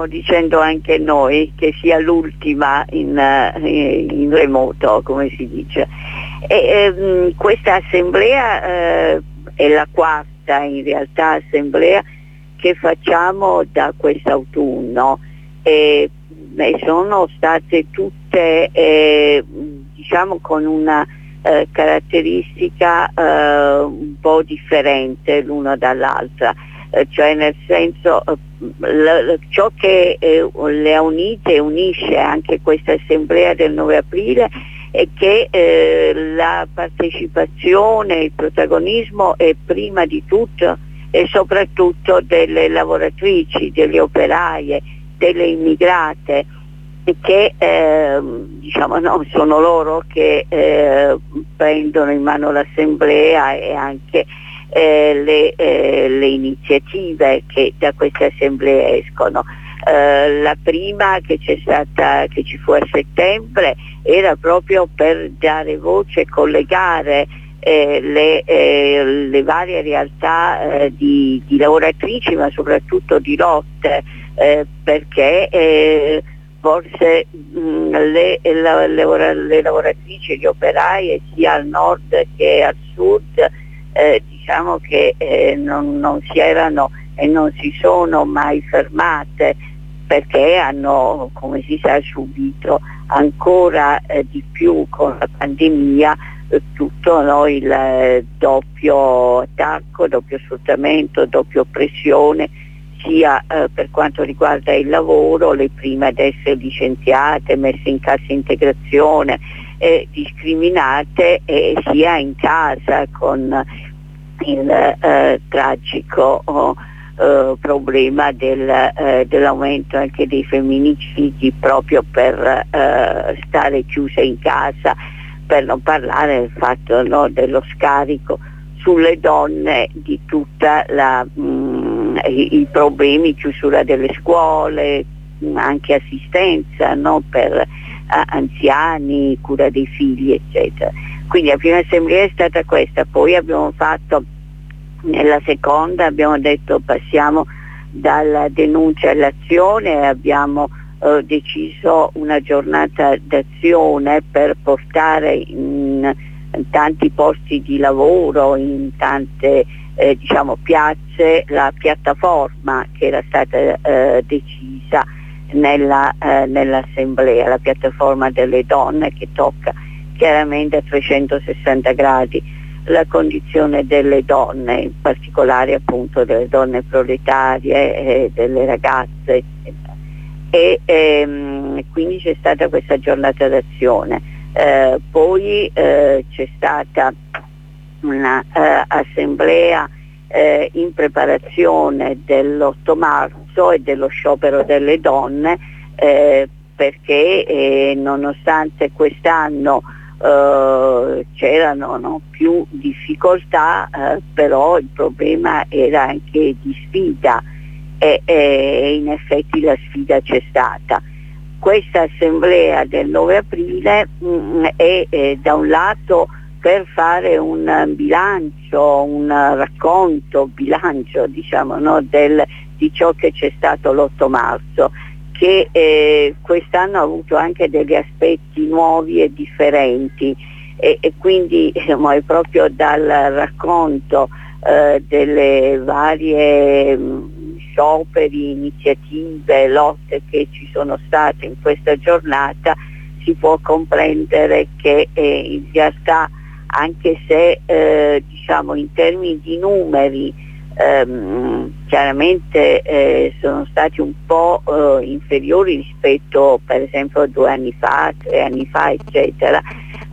dicendo anche noi che sia l'ultima in remoto, come si dice. Questa assemblea è la quarta in realtà assemblea che facciamo da quest'autunno e sono state tutte diciamo con una caratteristica un po' differente l'una dall'altra, cioè nel senso ciò che le ha unite e unisce anche questa assemblea del 9 aprile è che la partecipazione, il protagonismo è prima di tutto e soprattutto delle lavoratrici, delle operaie, delle immigrate, che diciamo no, sono loro che prendono in mano l'assemblea e anche le iniziative che da queste assemblee escono. La prima che c'è stata, che ci fu a settembre, era proprio per dare voce e collegare le varie realtà di lavoratrici, ma soprattutto di lotte, perché forse le lavoratrici, gli operai sia al nord che al sud diciamo che non si erano e non si sono mai fermate, perché hanno, come si sa, subito ancora di più con la pandemia tutto il doppio attacco, doppio sfruttamento, doppia oppressione, sia per quanto riguarda il lavoro, le prime ad essere licenziate, messe in cassa integrazione, discriminate, sia in casa con il tragico problema dell'aumento anche dei femminicidi, proprio per stare chiuse in casa, per non parlare del fatto, no, dello scarico sulle donne di tutta i problemi, chiusura delle scuole, anche assistenza, no, per anziani, cura dei figli, eccetera. Quindi la prima assemblea è stata questa, poi abbiamo fatto nella seconda, abbiamo detto passiamo dalla denuncia all'azione, abbiamo deciso una giornata d'azione per portare in tanti posti di lavoro, in tante diciamo piazze, la piattaforma che era stata decisa nell'assemblea, la piattaforma delle donne, che tocca chiaramente a 360 gradi la condizione delle donne, in particolare appunto delle donne proletarie, delle ragazze, e quindi c'è stata questa giornata d'azione. Poi c'è stata una assemblea in preparazione dell'8 marzo e dello sciopero delle donne, perché nonostante quest'anno c'erano più difficoltà, però il problema era anche di sfida e in effetti la sfida c'è stata. Questa assemblea del 9 aprile è da un lato per fare un bilancio, un racconto, bilancio diciamo, no, di ciò che c'è stato l'8 marzo, che quest'anno ha avuto anche degli aspetti nuovi e differenti, e quindi è proprio dal racconto delle varie scioperi, iniziative, lotte che ci sono state in questa giornata si può comprendere che in realtà, anche se diciamo in termini di numeri chiaramente sono stati un po' inferiori rispetto per esempio a 2 anni fa, 3 anni fa, eccetera,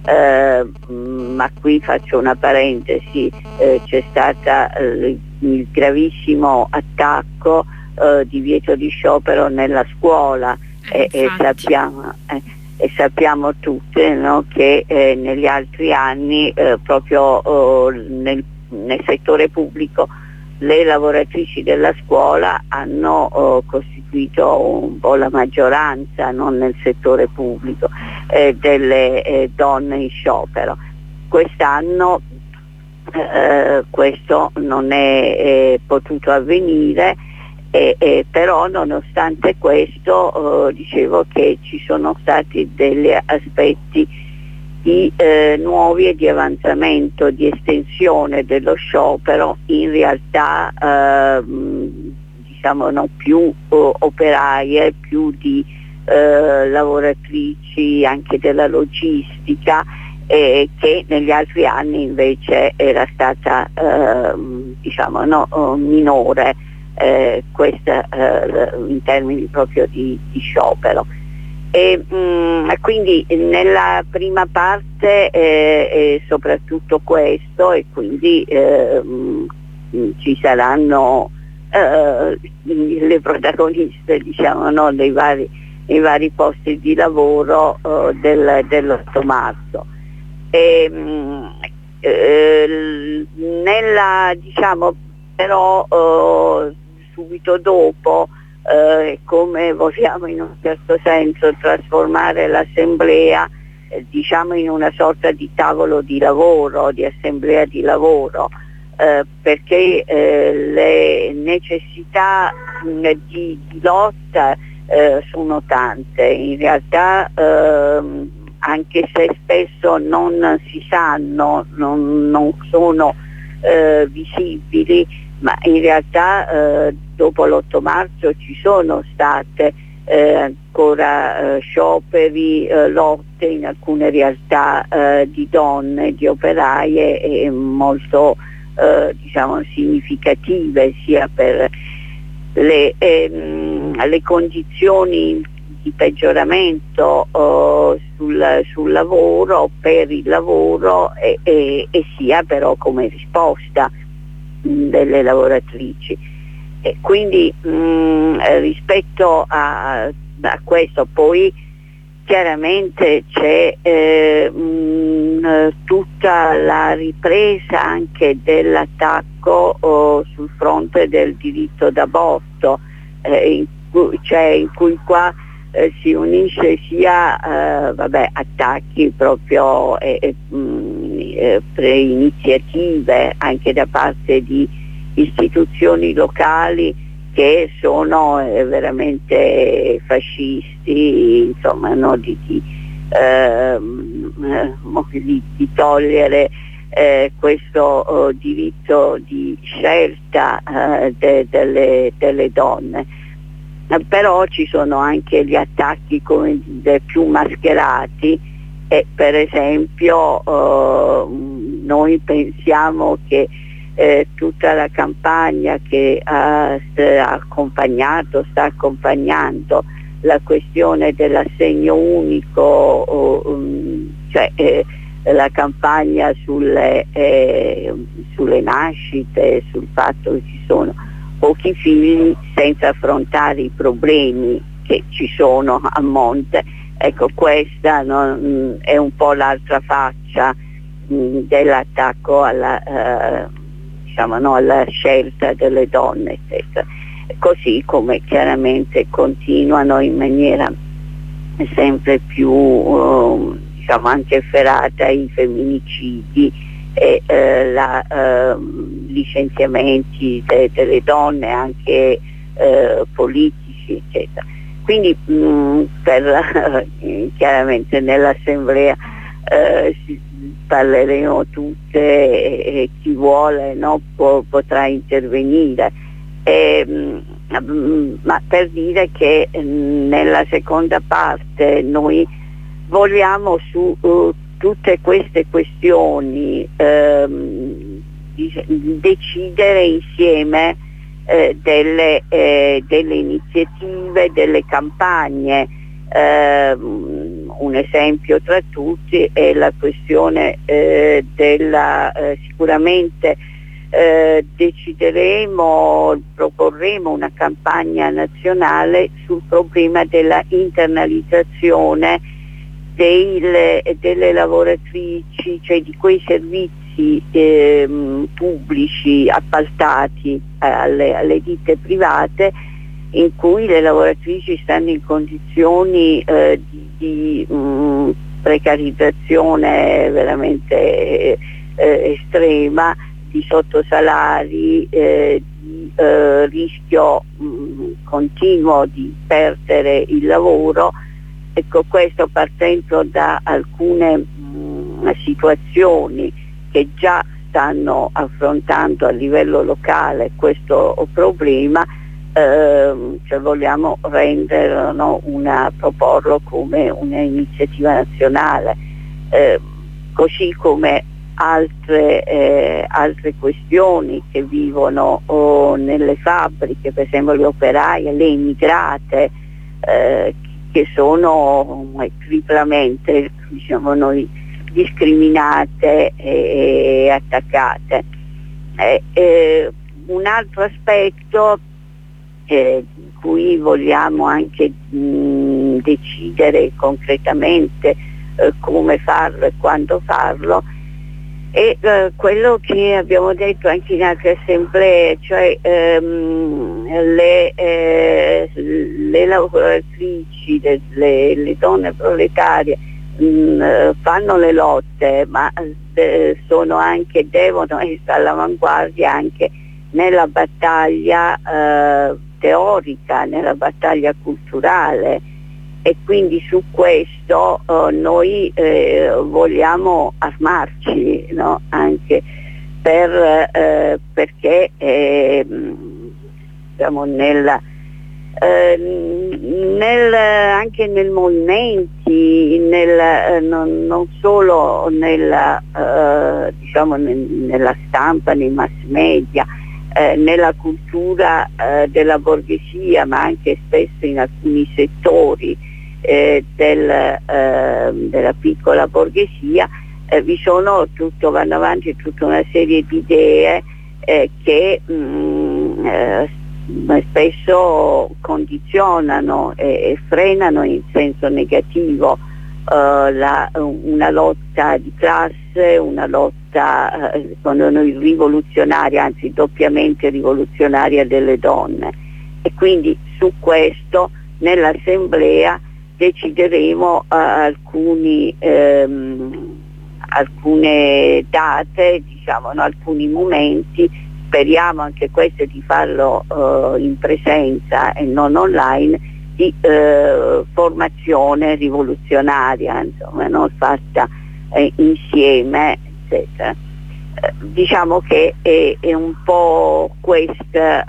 ma qui faccio una parentesi, c'è stata il gravissimo attacco, divieto di sciopero nella scuola, e sappiamo tutte, no, che negli altri anni proprio nel settore pubblico le lavoratrici della scuola hanno costituito un po' la maggioranza, non nel settore pubblico, delle donne in sciopero. Quest'anno questo non è potuto avvenire, Però nonostante questo dicevo che ci sono stati degli aspetti nuovi e di avanzamento, di estensione dello sciopero, in realtà diciamo non più operaie, più di lavoratrici anche della logistica, che negli altri anni invece era stata diciamo minore, questa in termini proprio di sciopero. Quindi nella prima parte è soprattutto questo, e quindi ci saranno le protagoniste, diciamo, no, nei vari posti di lavoro dell'8 marzo. Nella, diciamo, però subito dopo, come vogliamo in un certo senso trasformare l'assemblea diciamo in una sorta di tavolo di lavoro, di assemblea di lavoro, perché le necessità di lotta sono tante, in realtà anche se spesso non si sanno, non sono visibili, ma in realtà dopo l'8 marzo ci sono state ancora scioperi, lotte in alcune realtà di donne, di operaie, molto diciamo significative, sia per le condizioni di peggioramento sul lavoro, per il lavoro, e sia però come risposta delle lavoratrici. E quindi rispetto a questo poi chiaramente c'è tutta la ripresa anche dell'attacco sul fronte del diritto d'aborto, in cui qua si unisce sia attacchi proprio iniziative anche da parte di istituzioni locali che sono veramente fascisti, insomma, no, di togliere questo diritto di scelta delle donne. Però ci sono anche gli attacchi come dire, più mascherati, e per esempio noi pensiamo che tutta la campagna che sta accompagnando la questione dell'assegno unico, cioè la campagna sulle nascite, sul fatto che ci sono pochi figli senza affrontare i problemi che ci sono a monte. Ecco, questa è un po' l'altra faccia dell'attacco alla scelta delle donne, eccetera. Così come chiaramente continuano in maniera sempre più anche efferata i femminicidi e licenziamenti delle donne anche politici, eccetera. Quindi chiaramente nell'assemblea parleremo tutte, e chi vuole, no, potrà intervenire, ma per dire che nella seconda parte noi vogliamo su tutte queste questioni decidere insieme delle iniziative, delle campagne. Un esempio tra tutti è la questione sicuramente proporremo una campagna nazionale sul problema della internalizzazione delle lavoratrici, cioè di quei servizi pubblici appaltati alle ditte private, in cui le lavoratrici stanno in condizioni di precarizzazione veramente estrema, di sottosalari, di rischio continuo di perdere il lavoro. Ecco, questo partendo da alcune situazioni che già stanno affrontando a livello locale questo problema, cioè vogliamo renderlo, no, proporlo come un'iniziativa nazionale, così come altre questioni che vivono nelle fabbriche, per esempio le operaie, le immigrate, che sono triplamente, diciamo noi, discriminate e attaccate. Un altro aspetto di cui vogliamo anche decidere concretamente come farlo e quando farlo è quello che abbiamo detto anche in altre assemblee, cioè le lavoratrici, le donne proletarie fanno le lotte, ma devono essere all'avanguardia anche nella battaglia teorica, nella battaglia culturale, e quindi su questo noi vogliamo armarci, no? Anche perché diciamo anche nel movimenti, non solo diciamo nella stampa, nei mass media, nella cultura della borghesia, ma anche spesso in alcuni settori della piccola borghesia, vanno avanti tutta una serie di idee che spesso condizionano e frenano in senso negativo una lotta di classe, una lotta secondo noi rivoluzionaria, anzi doppiamente rivoluzionaria delle donne. E quindi su questo nell'assemblea decideremo alcune date, diciamo, no, alcuni momenti. Speriamo anche questo di farlo in presenza e non online, di formazione rivoluzionaria, insomma, non fatta insieme, eccetera. Diciamo che è un po' questa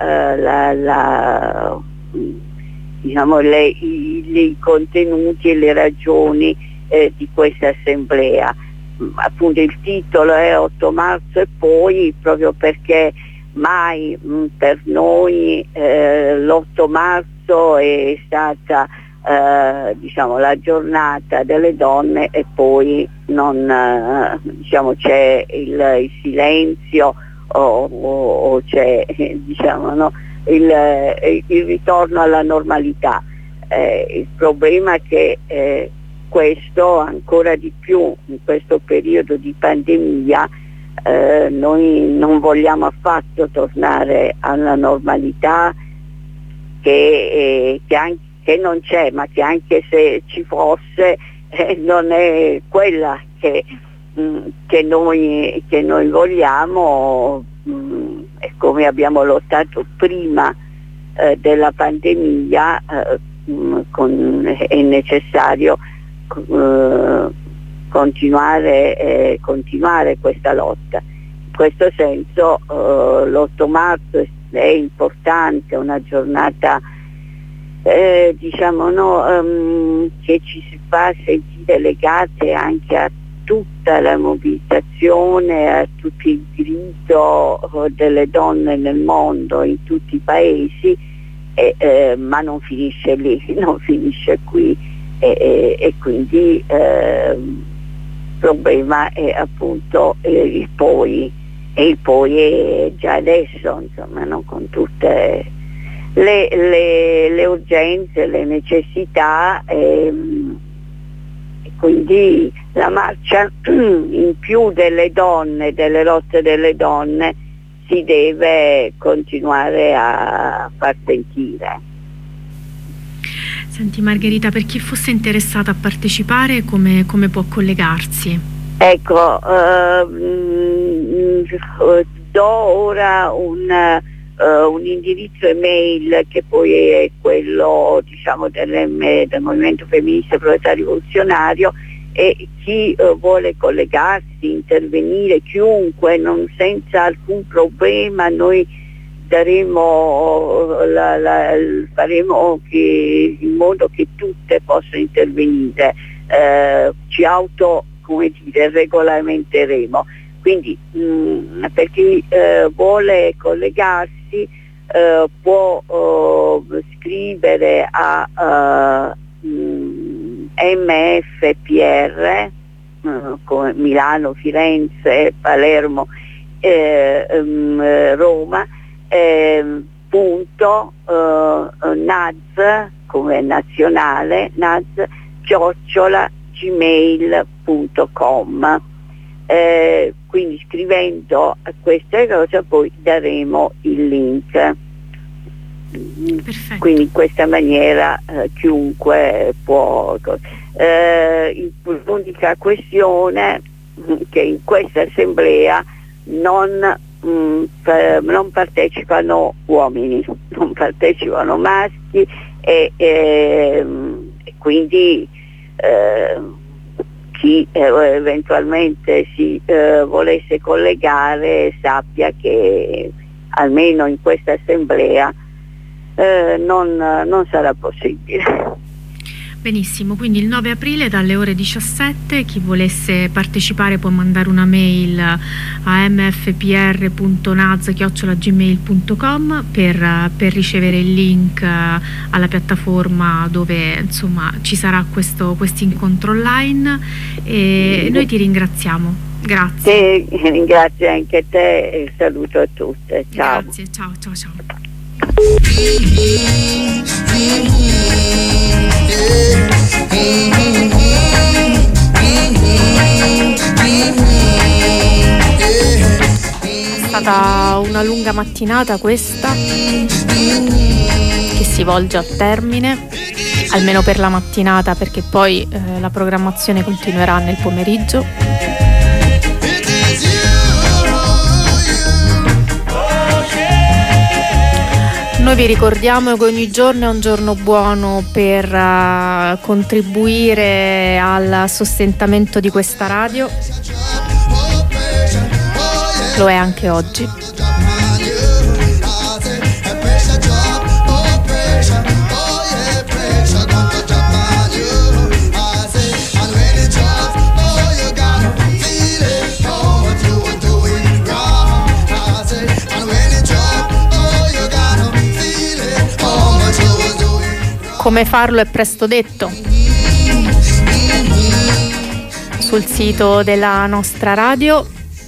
diciamo i contenuti e le ragioni di questa assemblea. Appunto il titolo è 8 marzo e poi, proprio perché mai per noi l'8 marzo è stata diciamo la giornata delle donne e poi non diciamo c'è il silenzio o c'è diciamo, no, il ritorno alla normalità. Il problema è che questo ancora di più in questo periodo di pandemia, noi non vogliamo affatto tornare alla normalità che non c'è, ma che anche se ci fosse non è quella che noi vogliamo, e come abbiamo lottato prima della pandemia, è necessario continuare questa lotta. In questo senso l'8 marzo è importante, una giornata diciamo no, che ci si fa sentire legate anche a tutta la mobilitazione, a tutto il grido delle donne nel mondo, in tutti i paesi, ma non finisce lì, non finisce qui, e quindi il problema è appunto il poi, e il poi è già adesso, insomma, no? Con tutte le urgenze, le necessità, e quindi la marcia in più delle donne, delle lotte delle donne, si deve continuare a far sentire. Senti Margherita, per chi fosse interessata a partecipare, come può collegarsi? Ecco, do ora un indirizzo email che poi è quello, diciamo, del Movimento Femminista Proletario Rivoluzionario, e chi vuole collegarsi, intervenire, chiunque, senza alcun problema, noi faremo in modo che tutte possano intervenire, ci regolamenteremo. Quindi per chi vuole collegarsi può scrivere a MFPR, come Milano, Firenze, Palermo, Roma, punto NAZ, come nazionale, NAZ@gmail.com. Quindi scrivendo a queste cose poi daremo il link. Perfetto. Quindi in questa maniera chiunque può. L'unica questione che in questa assemblea non partecipano uomini, non partecipano maschi, e quindi chi eventualmente si volesse collegare sappia che almeno in questa assemblea non sarà possibile. Benissimo, quindi il 9 aprile dalle ore 17 chi volesse partecipare può mandare una mail a mfpr.naz@gmail.com per ricevere il link alla piattaforma dove insomma ci sarà questo incontro online, e noi ti ringraziamo. Grazie. Ringrazio anche te e saluto a tutte. Ciao. Grazie, ciao. È stata una lunga mattinata questa, che si volge a termine, almeno per la mattinata, perché poi la programmazione continuerà nel pomeriggio. Noi vi ricordiamo che ogni giorno è un giorno buono per contribuire al sostentamento di questa radio. Lo è anche oggi. Come farlo è presto detto. Sul sito della nostra radio,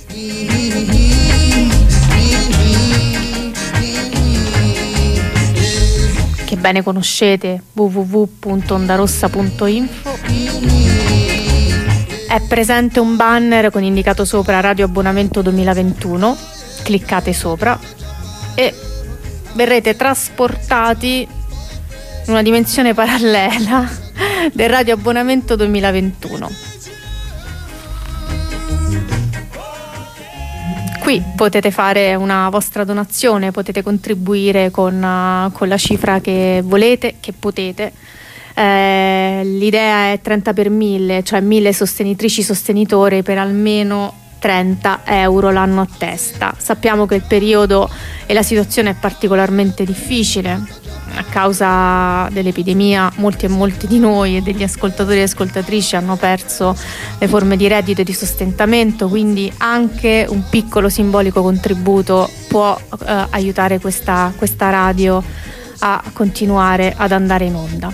che bene conoscete, www.ondarossa.info, è presente un banner con indicato sopra Radio Abbonamento 2021. Cliccate sopra e verrete trasportati in una dimensione parallela del Radio Abbonamento 2021. Qui potete fare una vostra donazione, potete contribuire con la cifra che volete, che potete. L'idea è 30 per 1000, cioè 1000 sostenitrici sostenitori per almeno 30 euro l'anno a testa. Sappiamo che il periodo e la situazione è particolarmente difficile a causa dell'epidemia. Molti e molti di noi e degli ascoltatori e ascoltatrici hanno perso le forme di reddito e di sostentamento, quindi anche un piccolo simbolico contributo può aiutare questa radio a continuare ad andare in onda.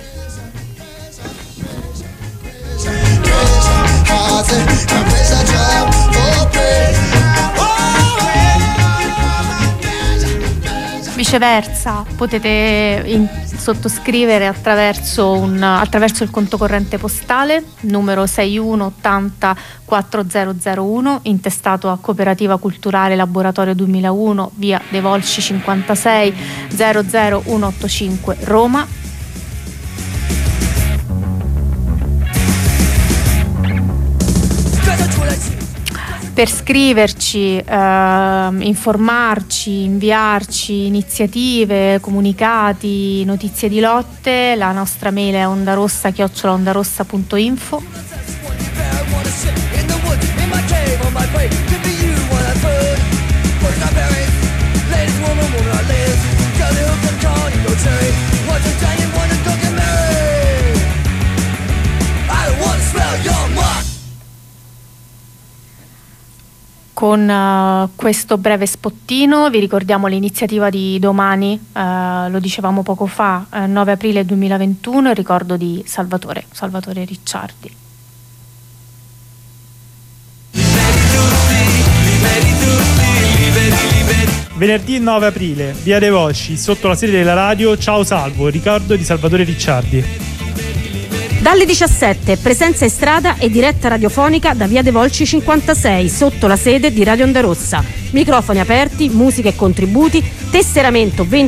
Viceversa, potete sottoscrivere attraverso il conto corrente postale numero 6180 4001, intestato a Cooperativa Culturale Laboratorio 2001, via De Volsci 56 00185 Roma. per scriverci, informarci, inviarci iniziative, comunicati, notizie di lotte. La nostra mail è ondarossa@ondarossa.info. Con questo breve spottino vi ricordiamo l'iniziativa di domani, lo dicevamo poco fa, 9 aprile 2021, il ricordo di Salvatore Ricciardi. Venerdì 9 aprile, via dei Volsci, sotto la sede della radio Ciao Salvo, ricordo di Salvatore Ricciardi. Dalle 17, presenza in strada e diretta radiofonica da via dei Volsci 56, sotto la sede di Radio Onda Rossa. Microfoni aperti, musica e contributi, tesseramento 20